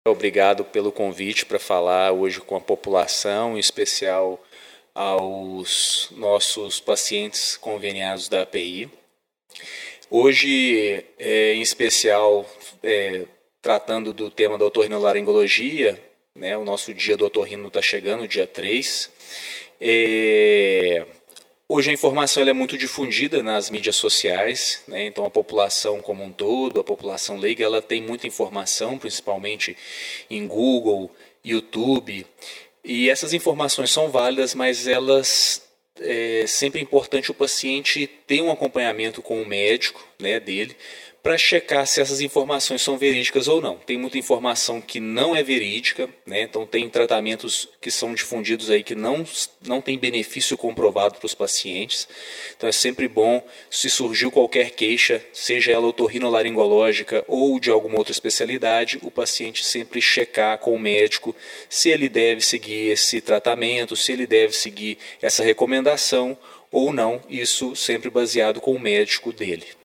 Obrigado pelo convite para falar hoje com a população, em especial aos nossos pacientes conveniados da API. Hoje, em especial, tratando do tema da otorrinolaringologia, né, o nosso dia do otorrino está chegando, dia 3. Hoje a informação é muito difundida nas mídias sociais, né? Então a população como um todo, a população leiga, ela tem muita informação, principalmente em Google, YouTube, e essas informações são válidas, mas é sempre importante o paciente ter um acompanhamento com o médico, né, dele, para checar se essas informações são verídicas ou não. Tem muita informação que não é verídica, né? Então tem tratamentos que são difundidos aí que não tem benefício comprovado para os pacientes. Então é sempre bom, se surgiu qualquer queixa, seja ela otorrinolaringológica ou de alguma outra especialidade, o paciente sempre checar com o médico se ele deve seguir esse tratamento, se ele deve seguir essa recomendação ou não, isso sempre baseado com o médico dele.